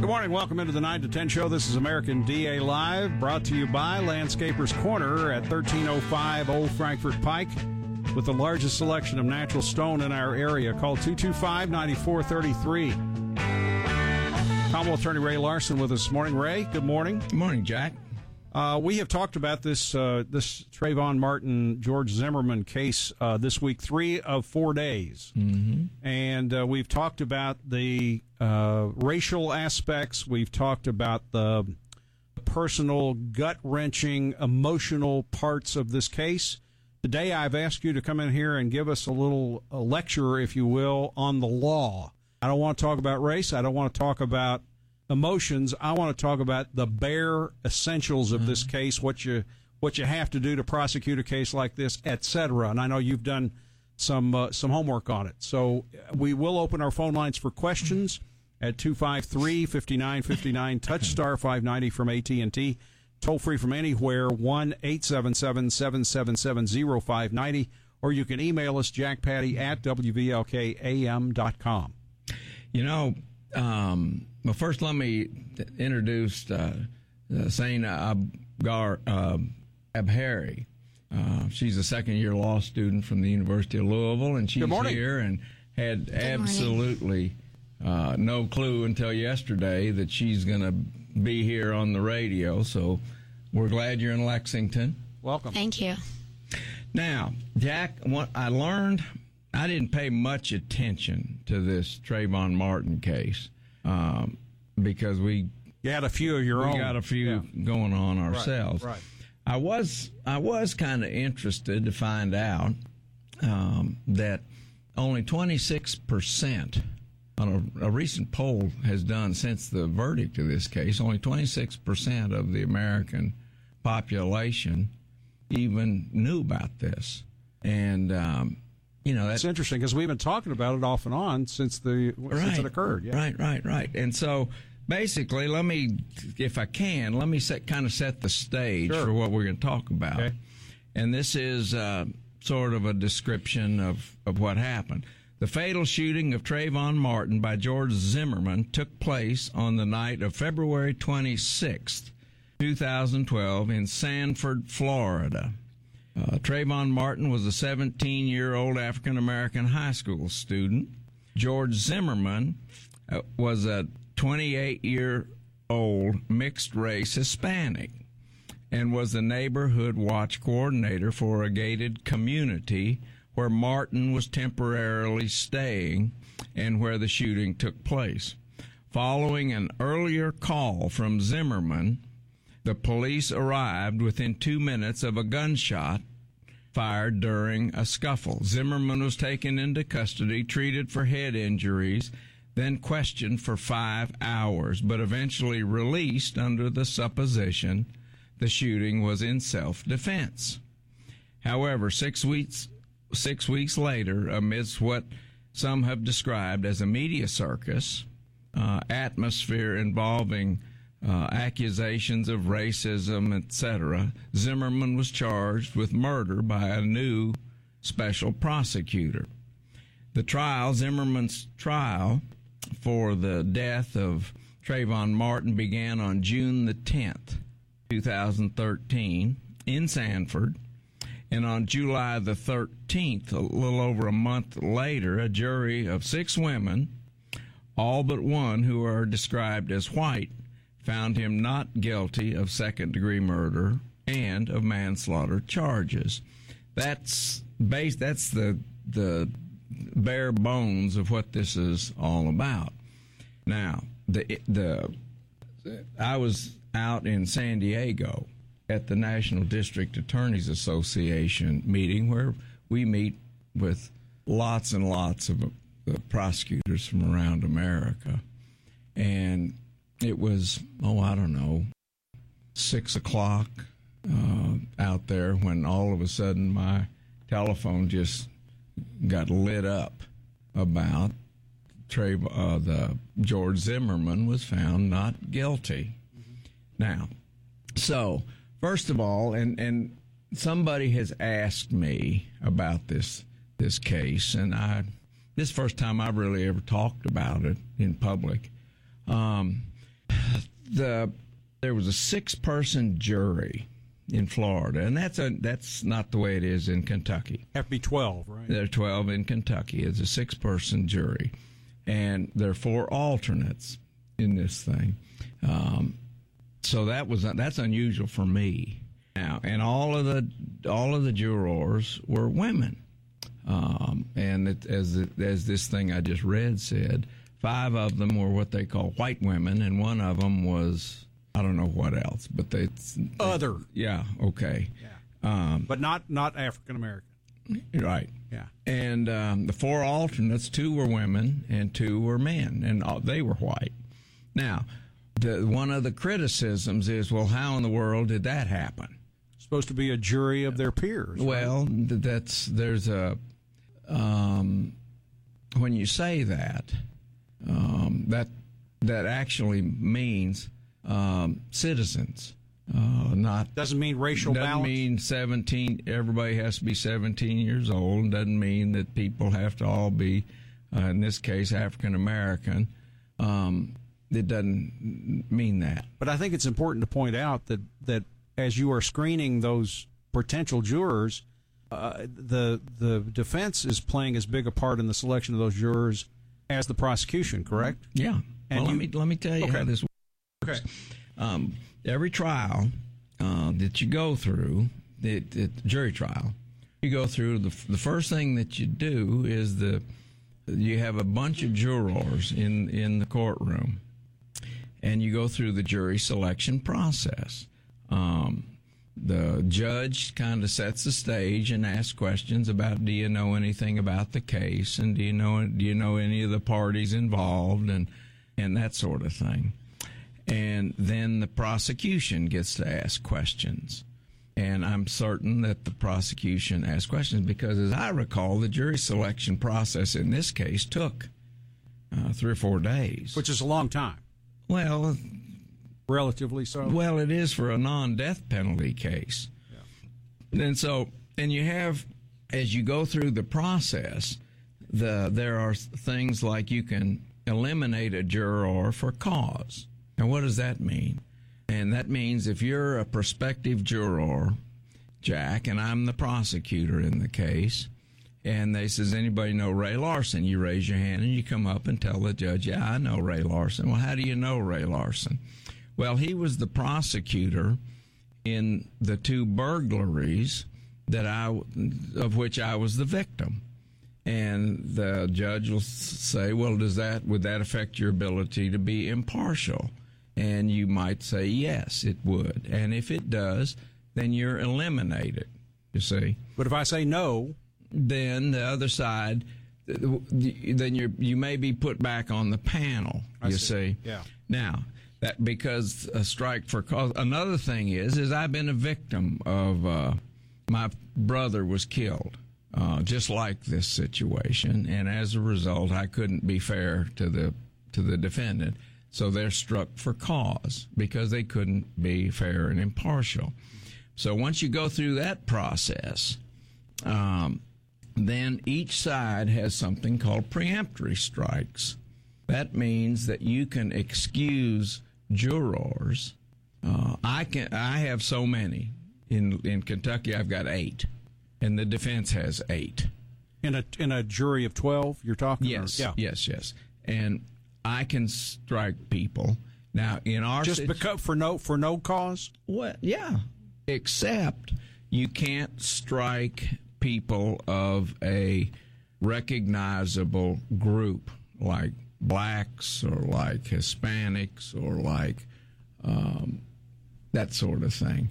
Good morning. Welcome into the 9 to 10 show. This is American DA Live, brought to you by Landscapers Corner at 1305 Old Frankfort Pike, with the largest selection of natural stone in our area. Call 225-9433. Commonwealth Attorney Ray Larson with us this morning. Ray, good morning. Good morning, Jack. We have talked about this Trayvon Martin, George Zimmerman case this week, 3 of 4 days. Mm-hmm. And we've talked about the racial aspects. We've talked about the personal, gut-wrenching, emotional parts of this case. Today I've asked you to come in here and give us a lecture, if you will, on the law. I don't want to talk about race. I don't want to talk about emotions. I want to talk about the bare essentials of this case, what you have to do to prosecute a case like this, etc. And I know you've done some homework on it. So we will open our phone lines for questions at 253-5959, touch star 590 from AT&T. Toll free from anywhere, 1-877-777-0590, or you can email us, jackpatty at wvlkam.com. You know, well, first let me introduce Saina Abhari. She's a second-year law student from the University of Louisville, and she's here and had absolutely no clue until yesterday that she's going to be here on the radio. So we're glad you're in Lexington. Welcome. Thank you. Now, Jack, what I learned, I didn't pay much attention to this Trayvon Martin case because you had a few of your own. We got a few going on ourselves. Right. I was kind of interested to find out that only 26%, on a recent poll has done since the verdict of this case, only 26% of the American population even knew about this. And that's interesting because we've been talking about it off and on since it occurred. Yeah. Right. And so basically, let me set the stage for what we're going to talk about. Okay. And this is sort of a description of what happened. The fatal shooting of Trayvon Martin by George Zimmerman took place on the night of February 26th, 2012 in Sanford, Florida. Trayvon Martin was a 17-year-old African-American high school student. George Zimmerman was a 28-year-old mixed-race Hispanic and was the neighborhood watch coordinator for a gated community where Martin was temporarily staying and where the shooting took place. Following an earlier call from Zimmerman, the police arrived within 2 minutes of a gunshot fired during a scuffle. Zimmerman was taken into custody, treated for head injuries, then questioned for 5 hours, but eventually released under the supposition the shooting was in self-defense. However, 6 weeks later, amidst what some have described as a media circus, atmosphere involving accusations of racism, etc., Zimmerman was charged with murder by a new special prosecutor. Zimmerman's trial for the death of Trayvon Martin began on June the 10th, 2013, in Sanford. And on July the 13th, a little over a month later, a jury of 6 women, all but one who are described as white, found him not guilty of second-degree murder and of manslaughter charges. That's the bare bones of what this is all about. Now, I was out in San Diego at the National District Attorneys Association meeting where we meet with lots and lots of prosecutors from around America. And it was, 6 o'clock out there when all of a sudden my telephone just got lit up about the George Zimmerman was found not guilty. Now, so first of all, and somebody has asked me about this case, and this is the first time I've really ever talked about it in public. there was a 6-person jury in Florida, and that's not the way it is in Kentucky. Have to be 12, right? There are 12 in Kentucky. It's a 6-person jury, and there are 4 alternates in this thing. So that's unusual for me. Now, and all of the jurors were women, and as this thing I just read said, 5 of them were what they call white women, and 1 of them was, I don't know what else, but they other. Yeah, okay. Yeah. But not African American. Right. Yeah. And the 4 alternates, 2 were women and 2 were men, and they were white. Now, one of the criticisms is, well, how in the world did that happen? Supposed to be a jury of their peers. Right? Well, there's a when you say that, that actually means citizens. Not doesn't mean racial doesn't balance. Mean 17. Everybody has to be 17 years old. Doesn't mean that people have to all be, in this case, African American. It doesn't mean that. But I think it's important to point out that as you are screening those potential jurors, the defense is playing as big a part in the selection of those jurors as the prosecution. Correct? Yeah. And well, let me tell you how this works. Okay. Every trial that you go through, the jury trial, you go through, the first thing that you do is you have a bunch of jurors in the courtroom, and you go through the jury selection process. The judge kind of sets the stage and asks questions about, do you know anything about the case, and do you know any of the parties involved, and that sort of thing. And then the prosecution gets to ask questions. And I'm certain that the prosecution asked questions because, as I recall, the jury selection process in this case took 3 or 4 days. Which is a long time. Well, relatively so. Well, it is for a non-death penalty case. Yeah. And you have, as you go through the process, there are things like you can eliminate a juror for cause. Now, what does that mean? And that means if you're a prospective juror, Jack, and I'm the prosecutor in the case, and they says, anybody know Ray Larson? You raise your hand and you come up and tell the judge, yeah, I know Ray Larson. Well, how do you know Ray Larson? Well, he was the prosecutor in the 2 burglaries of which I was the victim. And the judge will say, well, would that affect your ability to be impartial? And you might say, yes, it would. And if it does, then you're eliminated, you see. But if I say no, then the other side, then you may be put back on the panel, you see. Yeah. Now, that because a strike for cause. Another thing is I've been a victim of my brother was killed, just like this situation, and as a result, I couldn't be fair to the defendant. So they're struck for cause because they couldn't be fair and impartial. So once you go through that process, then each side has something called preemptory strikes. That means that you can excuse jurors. I have so many. In Kentucky, I've got 8, and the defense has 8. In a jury of 12, you're talking? Yes, yeah. yes. And I can strike people. Now, in our for no cause? Well, yeah. Except you can't strike people of a recognizable group like blacks or like Hispanics or like that sort of thing.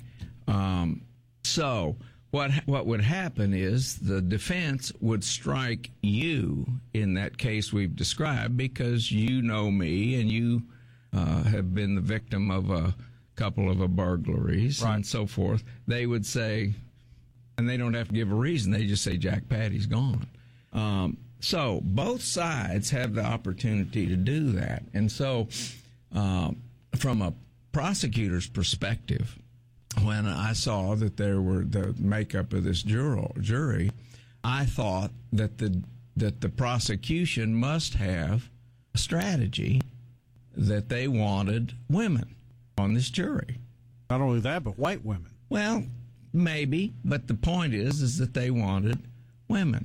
So what would happen is the defense would strike you in that case we've described because you know me and you have been the victim of a couple of burglaries and so forth. They would say, and they don't have to give a reason, they just say Jack Patty's gone. So both sides have the opportunity to do that. And so from a prosecutor's perspective, when I saw that there were the makeup of this jury, I thought that the prosecution must have a strategy that they wanted women. on this jury. Not only that, but white women. Well, maybe, but the point is that they wanted women.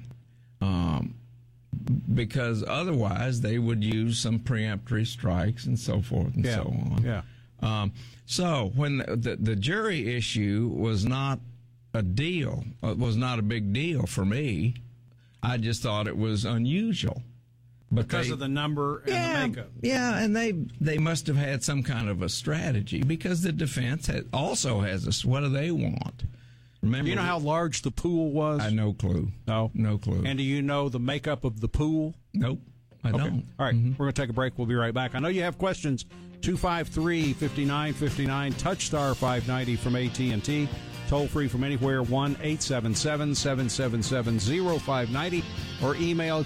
Because otherwise they would use some preemptory strikes and so forth and so on. Yeah. So when the jury issue was not a deal, it was not a big deal for me. I just thought it was unusual. Because of the number and the makeup. Yeah, and they must have had some kind of a strategy, because the defense also has what do they want? Remember, do you know how large the pool was? I no clue. No clue. And do you know the makeup of the pool? Nope, I don't. All right, We're going to take a break. We'll be right back. I know you have questions. 253-5959, Touchstar 590 from AT&T. Toll free from anywhere, 1-877-777-0590, or email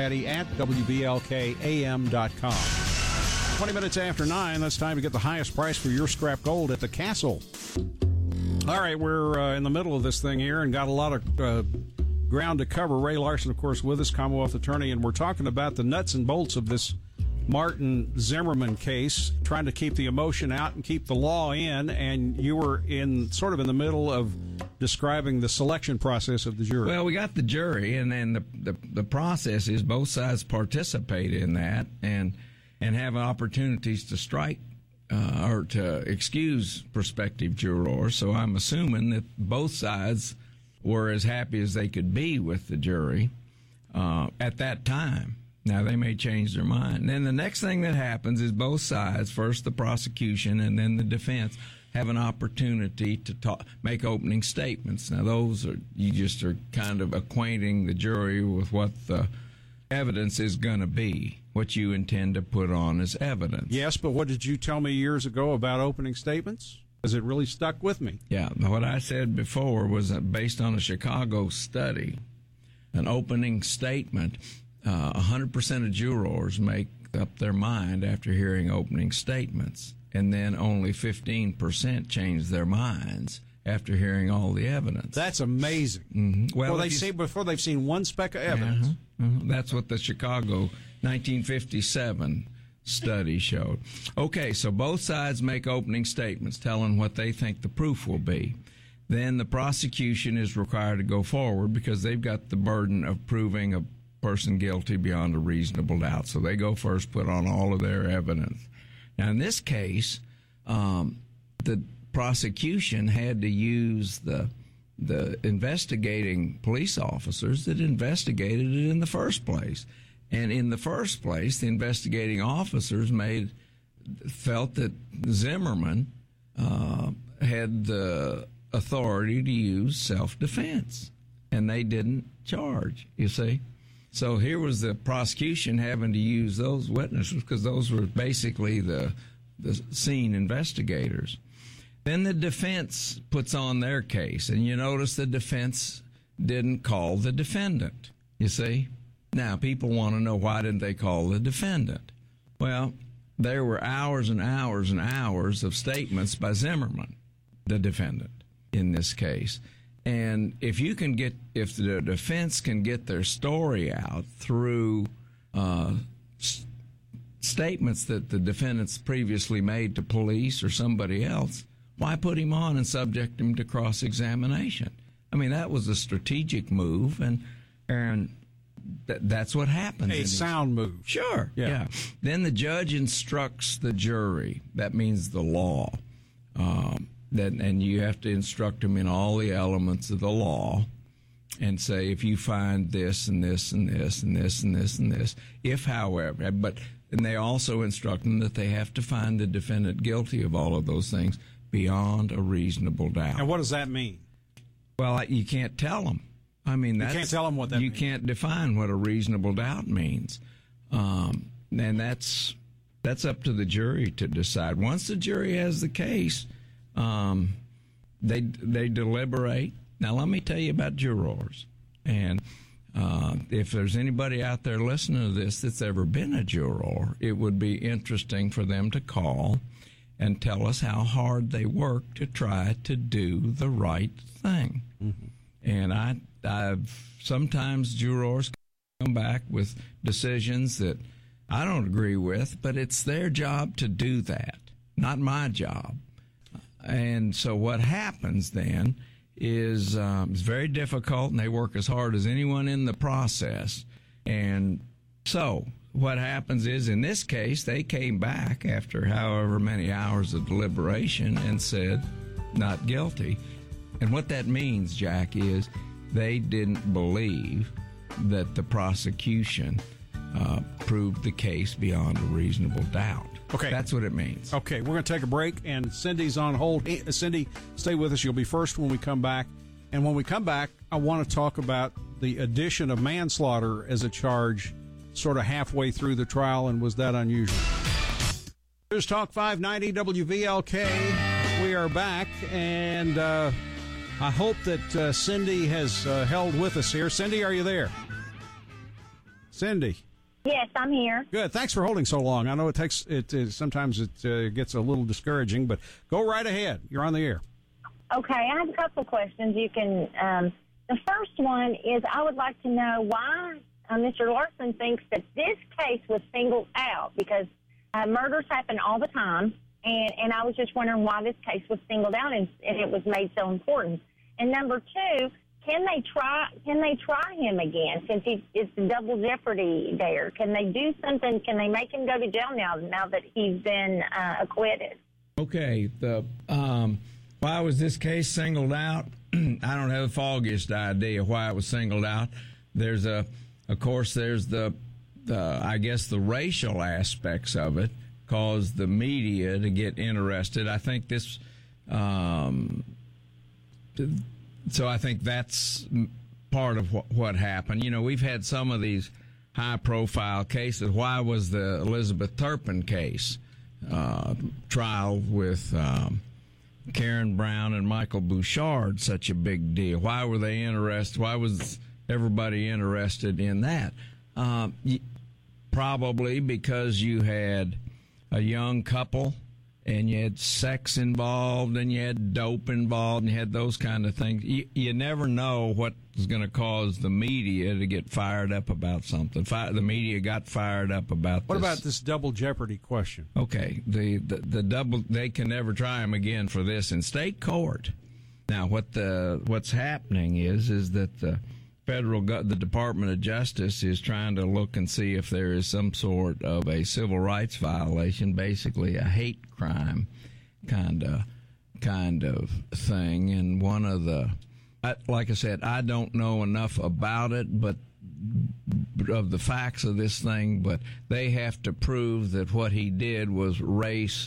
jackpatty@wblkam.com. 20 minutes after 9, that's time to get the highest price for your scrap gold at the Castle. All right, we're in the middle of this thing here and got a lot of ground to cover. Ray Larson, of course, with us, Commonwealth attorney, and we're talking about the nuts and bolts of this Martin Zimmerman case, trying to keep the emotion out and keep the law in, and you were in the middle of describing the selection process of the jury. Well, we got the jury, and then the process is both sides participate in that and have opportunities to strike or to excuse prospective jurors. So I'm assuming that both sides were as happy as they could be with the jury at that time. Now, they may change their mind. And then the next thing that happens is both sides, first the prosecution and then the defense, have an opportunity to make opening statements. Now, those are, you just are kind of acquainting the jury with what the evidence is going to be, what you intend to put on as evidence. Yes, but what did you tell me years ago about opening statements? Because it really stuck with me. Yeah, what I said before was that based on a Chicago study, an opening statement, 100% of jurors make up their mind after hearing opening statements, and then only 15% change their minds after hearing all the evidence. That's amazing. Mm-hmm. Well, before they've seen one speck of evidence. That's what the Chicago 1957 study showed. Okay, so both sides make opening statements telling what they think the proof will be. Then the prosecution is required to go forward because they've got the burden of proving a person guilty beyond a reasonable doubt. So they go first, put on all of their evidence. Now, in this case, the prosecution had to use the investigating police officers that investigated it in the first place. And in the first place, the investigating officers felt that Zimmerman had the authority to use self-defense, and they didn't charge, you see. So here was the prosecution having to use those witnesses because those were basically the scene investigators. Then the defense puts on their case, and you notice the defense didn't call the defendant, you see. Now, people want to know, why didn't they call the defendant? Well, there were hours and hours and hours of statements by Zimmerman, the defendant, in this case. And if the defense can get their story out through statements that the defendants previously made to police or somebody else, why put him on and subject him to cross-examination? I mean, that was a strategic move, and that's what happens. A sound move. Sure, yeah. Then the judge instructs the jury. That means the law. And you have to instruct them in all the elements of the law and say, if you find this and this and this and this and this and this, if however, and they also instruct them that they have to find the defendant guilty of all of those things beyond a reasonable doubt. And what does that mean? Well, you can't tell them. I mean, you can't tell them what that means. You can't define what a reasonable doubt means. And that's up to the jury to decide. Once the jury has the case, they deliberate. Now, let me tell you about jurors. And if there's anybody out there listening to this that's ever been a juror, it would be interesting for them to call and tell us how hard they work to try to do the right thing. Mm-hmm. And I've sometimes jurors come back with decisions that I don't agree with, but it's their job to do that. not my job. And so what happens then is it's very difficult, and they work as hard as anyone in the process. And so what happens is, in this case, they came back after however many hours of deliberation and said not guilty. And what that means, Jack, is they didn't believe that the prosecution proved the case beyond a reasonable doubt. Okay. That's what it means. Okay, we're going to take a break, and Cindy's on hold. Cindy, stay with us. You'll be first when we come back. And when we come back, I want to talk about the addition of manslaughter as a charge sort of halfway through the trial, and was that unusual? News Talk 590 WVLK. We are back, and I hope that Cindy has held with us here. Cindy, are you there? Cindy. Yes, I'm here. Good. Thanks for holding so long. I know it takes sometimes it gets a little discouraging, but go right ahead. You're on the air. Okay, I have a couple questions. You can. The first one is I would like to know why Mr. Larson thinks that this case was singled out, because murders happen all the time, and I was just wondering why this case was singled out and it was made so important. And number two, can they try him again, since it's double jeopardy there? Can they do something? Can they make him go to jail now that he's been acquitted? Okay. Why was this case singled out? I don't have the foggiest idea why it was singled out. There's the I guess the racial aspects of it caused the media to get interested. I think this. So I think that's part of what happened. You know, we've had some of these high-profile cases. Why was the Elizabeth Turpin case trial with Karen Brown and Michael Bouchard such a big deal? Why were they interested? Why was everybody interested in that? Probably because you had a young couple, and you had sex involved, and you had dope involved, and you had those kind of things. You never know what is going to cause the media to get fired up about something. The media got fired up about What about this double jeopardy question? Okay, the double, they can never try him again for this in state court. Now, what's happening is that the the Department of Justice is trying to look and see if there is some sort of a civil rights violation, basically a hate crime kind of thing. And one of like I said, I don't know enough about it, but of the facts of this thing, but they have to prove that what he did was race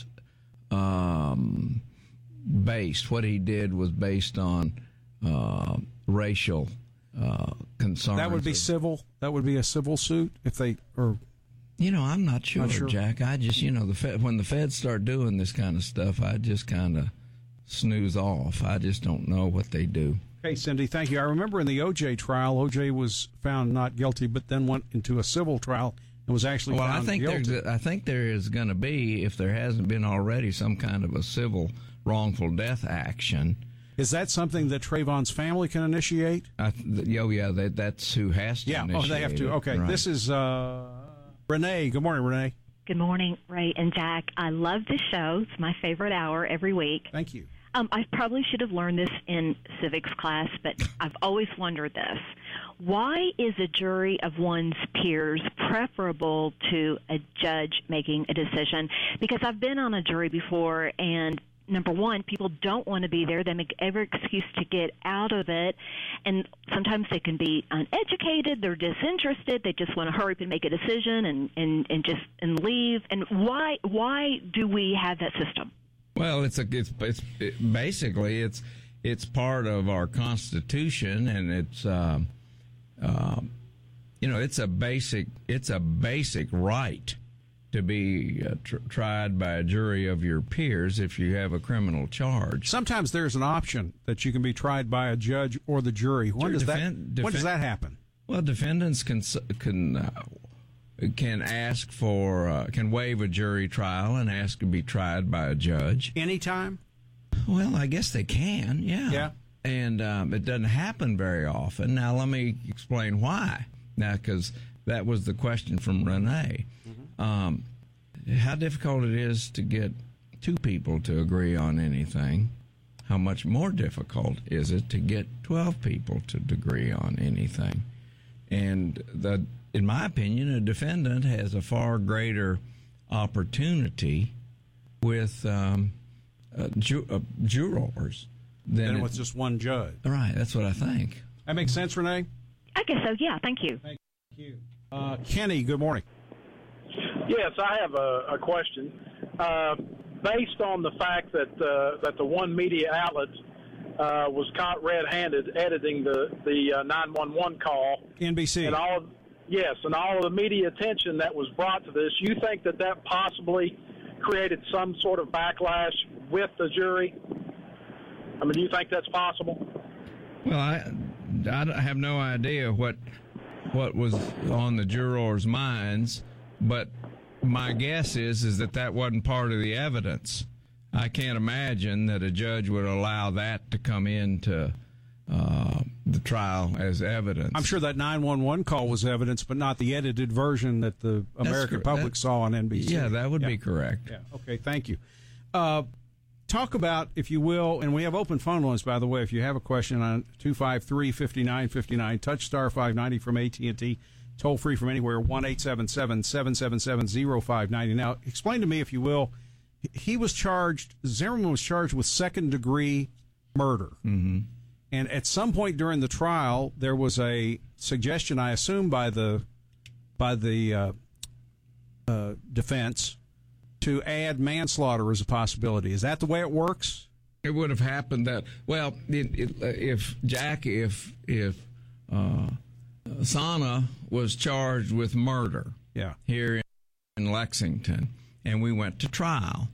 based. What he did was based on racial concerns. That would be civil. That would be a civil suit if they or. I'm not sure, Jack. I just, when the feds start doing this kind of stuff, I just kind of snooze off. I just don't know what they do. Okay, Cindy, thank you. I remember in the O.J. trial, O.J. was found not guilty, but then went into a civil trial and was actually found guilty. I think there is going to be, if there hasn't been already, some kind of a civil wrongful death action. Is that something that Trayvon's family can initiate? That's who has to initiate. Oh, they have to. Okay, right. This is Renee. Good morning, Renee. Good morning, Ray and Jack. I love this show. It's my favorite hour every week. Thank you. I probably should have learned this in civics class, but I've always wondered this. Why is a jury of one's peers preferable to a judge making a decision? Because I've been on a jury before, and number one, people don't want to be there. They make every excuse to get out of it. And sometimes they can be uneducated. They're disinterested. They just want to hurry up and make a decision and leave. And why do we have that system? Well, it's basically part of our Constitution, and it's a basic right to be tried by a jury of your peers if you have a criminal charge. Sometimes there's an option that you can be tried by a judge or the jury. When does that happen? Well, defendants can ask for can waive a jury trial and ask to be tried by a judge anytime. Well, I guess they can. Yeah. And it doesn't happen very often. Now, let me explain why. Now, because that was the question from Renee. Mm-hmm. How difficult it is to get 2 people to agree on anything, how much more difficult is it to get 12 people to agree on anything? And in my opinion, a defendant has a far greater opportunity with jurors than with just one judge. Right, that's what I think. That makes sense, Renee? I guess so, yeah. Thank you. Thank you. Kenny, good morning. Yes, I have a question. Based on the fact that the one media outlet was caught red-handed editing the 911 call, NBC, and all of the media attention that was brought to this, you think that possibly created some sort of backlash with the jury? I mean, do you think that's possible? Well, I have no idea what was on the jurors' minds, but my guess is that wasn't part of the evidence. I can't imagine that a judge would allow that to come into the trial as evidence. I'm sure that 911 call was evidence, but not the edited version that the American public saw on NBC. Yeah, that would be correct. Yeah. Okay, thank you. Talk about, if you will, and we have open phone lines, by the way, if you have a question on 253-5959, touch star 590 from AT&T, toll free from anywhere, 1-877-777-0590. Now, explain to me, if you will, Zimmerman was charged with second-degree murder. Mm-hmm. And at some point during the trial, there was a suggestion, I assume, by the defense to add manslaughter as a possibility. Is that the way it works? It would have happened that, well, if Sana was charged with murder here in Lexington, and we went to trial,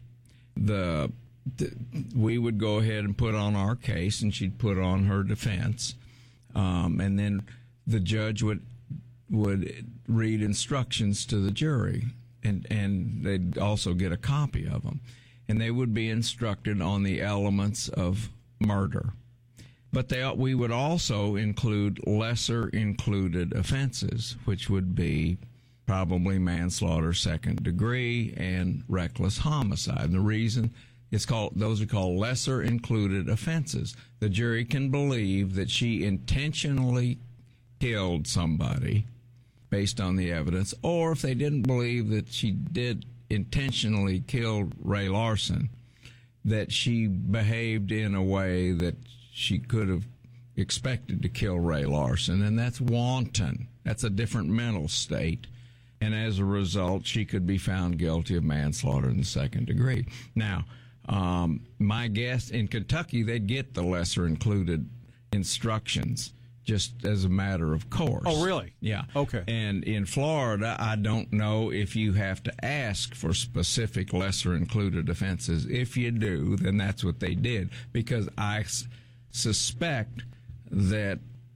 we would go ahead and put on our case, and she'd put on her defense, and then the judge would read instructions to the jury, and they'd also get a copy of them, and they would be instructed on the elements of murder. But we would also include lesser included offenses, which would be probably manslaughter, second degree, and reckless homicide. And the reason those are called lesser included offenses. The jury can believe that she intentionally killed somebody based on the evidence, or if they didn't believe that she did intentionally kill Ray Larson, that she behaved in a way that she could have expected to kill Ray Larson, and that's wanton. That's a different mental state, and as a result, she could be found guilty of manslaughter in the second degree. Now, my guess, in Kentucky, they'd get the lesser included instructions just as a matter of course. Oh, really? Yeah. Okay. And in Florida, I don't know if you have to ask for specific lesser included offenses. If you do, then that's what they did, because I suspect that,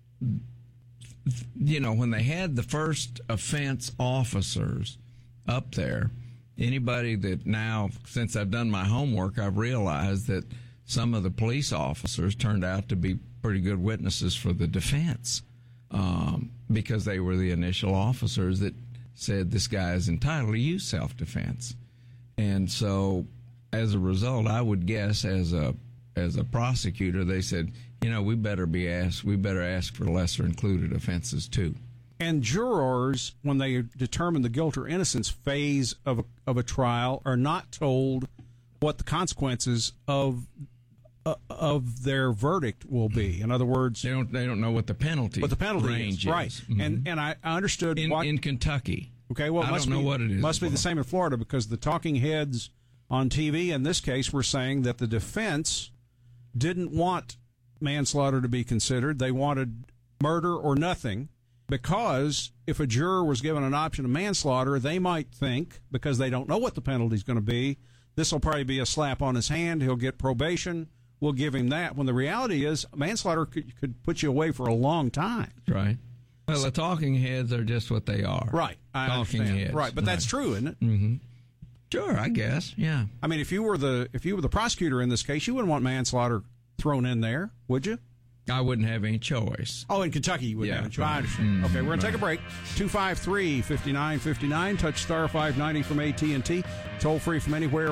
when they had the first offense officers up there, anybody that now, since I've done my homework, I've realized that some of the police officers turned out to be pretty good witnesses for the defense, because they were the initial officers that said this guy is entitled to use self-defense. And so, as a result, I would guess as a prosecutor, they said, we better ask for lesser included offenses too. And jurors, when they determine the guilt or innocence phase of a trial, are not told what the consequences of their verdict will be. In other words, they don't know what the penalty range is. Right. Mm-hmm. And I understood in Kentucky. Okay, well, I don't know what it is. Must be the same in Florida, because the talking heads on TV in this case were saying that the defense didn't want manslaughter to be considered. They wanted murder or nothing, because if a juror was given an option of manslaughter, they might think, because they don't know what the penalty is going to be, this will probably be a slap on his hand, he'll get probation, we'll give him that, when the reality is manslaughter could put you away for a long time. Right. Well, the talking heads are just what they are. Right. I talking understand. heads. Right, but that's true, isn't it? Mm-hmm. Sure, I guess. Yeah. I mean, if you were the prosecutor in this case, you wouldn't want manslaughter thrown in there, would you? I wouldn't have any choice. Oh, in Kentucky you wouldn't have a choice. I understand. Okay, we're going to take a break. 253-5959. Touch star 590 from AT&T. Toll free from anywhere,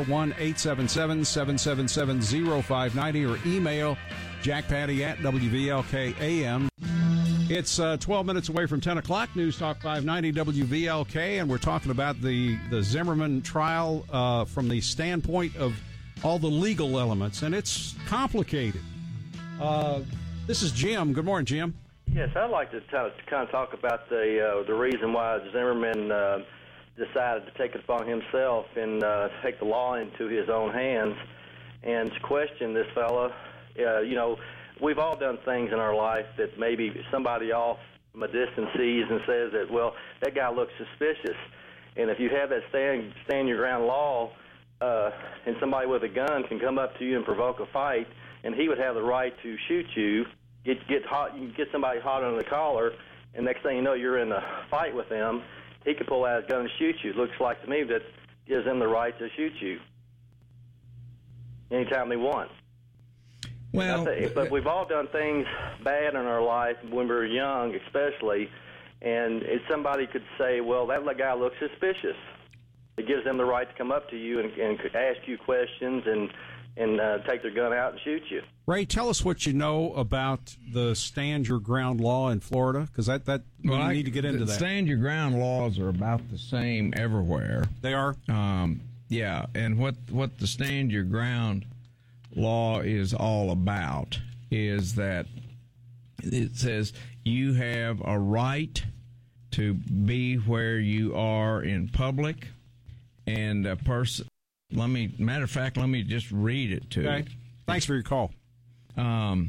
1-877-777-0590, or email jackpatty@WVLK-AM. It's 12 minutes away from 10 o'clock. News Talk 590 WVLK, and we're talking about the Zimmerman trial from the standpoint of all the legal elements, and it's complicated. This is Jim. Good morning, Jim. Yes, I'd like to kind of talk about the reason why Zimmerman decided to take it upon himself and take the law into his own hands and to question this fella. We've all done things in our life that maybe somebody off from a distance sees and says that, well, that guy looks suspicious. And if you have that stand your ground law, and somebody with a gun can come up to you and provoke a fight, and he would have the right to shoot you, get hot, you can get somebody hot under the collar, and next thing you know, you're in a fight with them. He could pull out his gun and shoot you. Looks like to me that gives them the right to shoot you anytime they want. Well, but we've all done things bad in our life when we were young, especially, and if somebody could say, well, that guy looks suspicious. It gives them the right to come up to you and ask you questions and take their gun out and shoot you. Ray, tell us what you know about the stand your ground law in Florida, because we need to get into that. Stand your ground laws are about the same everywhere. They are? Yeah, and what the stand your ground law is all about is that it says you have a right to be where you are in public, and a person. Matter of fact, let me just read it to you. Thanks for your call. A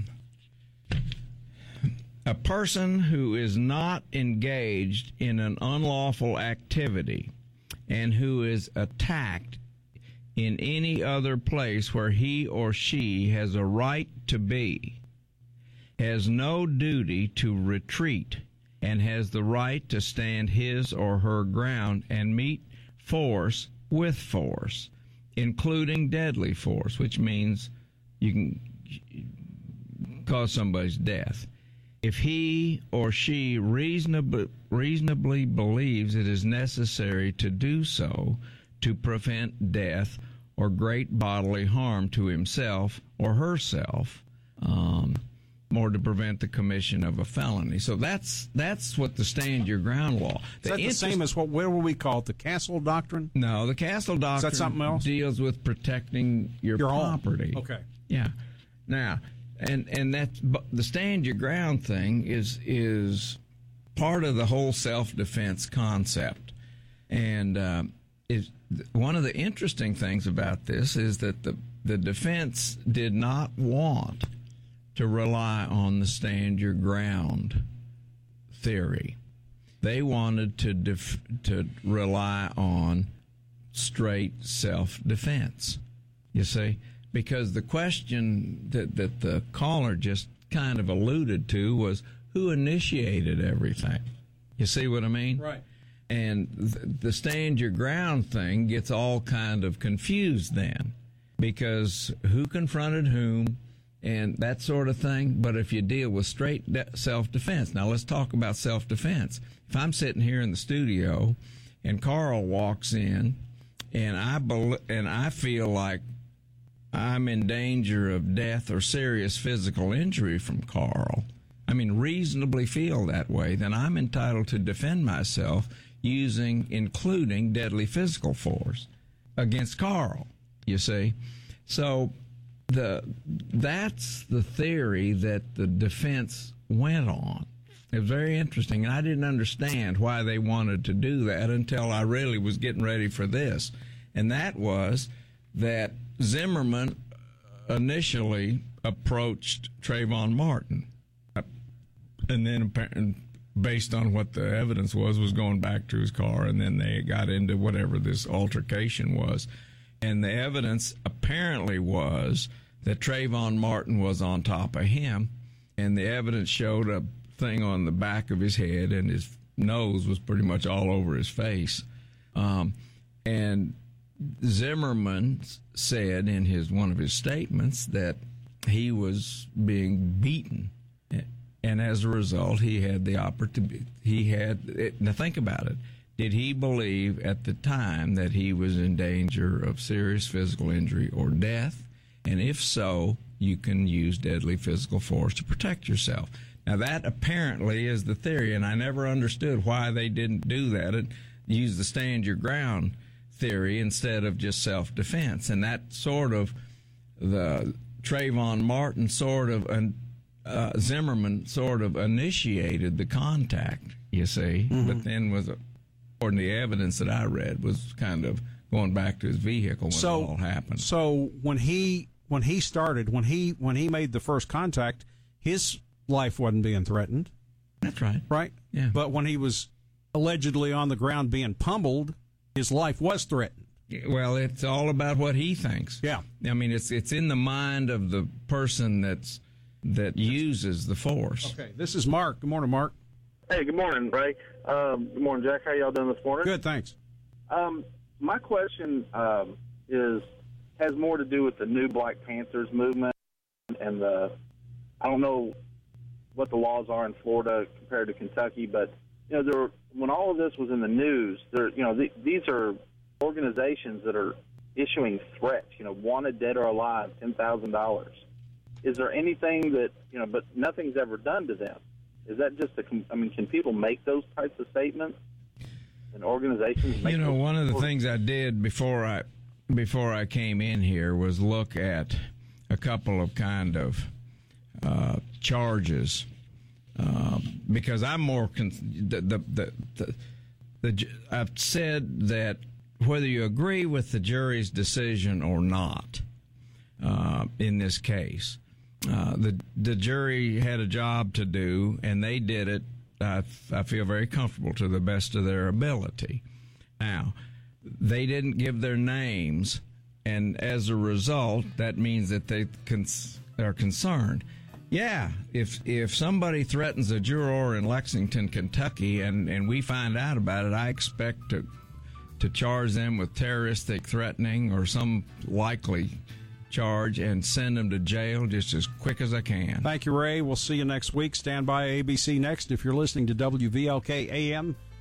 person who is not engaged in an unlawful activity and who is attacked in any other place where he or she has a right to be has no duty to retreat and has the right to stand his or her ground and meet force with force, including deadly force, which means you can cause somebody's death. If he or she reasonably believes it is necessary to do so to prevent death or great bodily harm to himself or herself, or to prevent the commission of a felony. So that's what the stand your ground law. Is that the same as what will we call it, the Castle Doctrine? No, the Castle Doctrine is that something else? Deals with protecting your property. Home. Okay. Yeah. Now, and that's the stand your ground thing is part of the whole self-defense concept. And one of the interesting things about this is that the defense did not want to rely on the stand your ground theory. They wanted to rely on straight self-defense, you see, because the question that the caller just kind of alluded to was who initiated everything. You see what I mean? Right. And the stand your ground thing gets all kind of confused then, because who confronted whom and that sort of thing. But if you deal with straight self-defense, now let's talk about self-defense. If I'm sitting here in the studio and Carl walks in and I feel like I'm in danger of death or serious physical injury from Carl, reasonably feel that way, then I'm entitled to defend myself including deadly physical force against Carl, you see. So that's the theory that the defense went on. It was very interesting, and I didn't understand why they wanted to do that until I really was getting ready for this. And that was that Zimmerman initially approached Trayvon Martin, and then based on what the evidence was going back to his car, and then they got into whatever this altercation was. And the evidence apparently was that Trayvon Martin was on top of him, and the evidence showed a thing on the back of his head, and his nose was pretty much all over his face. And Zimmerman said in one of his statements that he was being beaten And as a result, he had the opportunity. Now think about it. Did he believe at the time that he was in danger of serious physical injury or death? And if so, you can use deadly physical force to protect yourself. Now, that apparently is the theory, and I never understood why they didn't do that and use the stand your ground theory instead of just self-defense. And that sort of, the Trayvon Martin sort of, Zimmerman sort of initiated the contact, you see, but then was, according to the evidence that I read, was kind of going back to his vehicle when it all happened. So when he started, when he made the first contact, his life wasn't being threatened. That's right. Right? Yeah. But when he was allegedly on the ground being pummeled, his life was threatened. Well, it's all about what he thinks. Yeah. I mean, it's in the mind of the person that uses the force. Okay. This is Mark. Good morning, Mark. Hey, good morning, Ray. Good morning, Jack. How y'all doing this morning? Good, thanks. My question has more to do with the new Black Panthers movement and I don't know what the laws are in Florida compared to Kentucky, but when all of this was in the news, these are organizations that are issuing threats. Wanted dead or alive, $10,000. Is there anything that but nothing's ever done to them? Is that just can people make those types of statements? And organizations make one of the things I did before I came in here was look at a couple of kind of charges because I'm more I've said that whether you agree with the jury's decision or not in this case, the jury had a job to do and they did it. I feel very comfortable to the best of their ability. Now, they didn't give their names, and as a result, that means that they are concerned. Yeah, if somebody threatens a juror in Lexington, Kentucky, and we find out about it, I expect to charge them with terroristic threatening or some likely charge and send them to jail just as quick as I can. Thank you, Ray. We'll see you next week. Stand by ABC Next. If you're listening to WVLK AM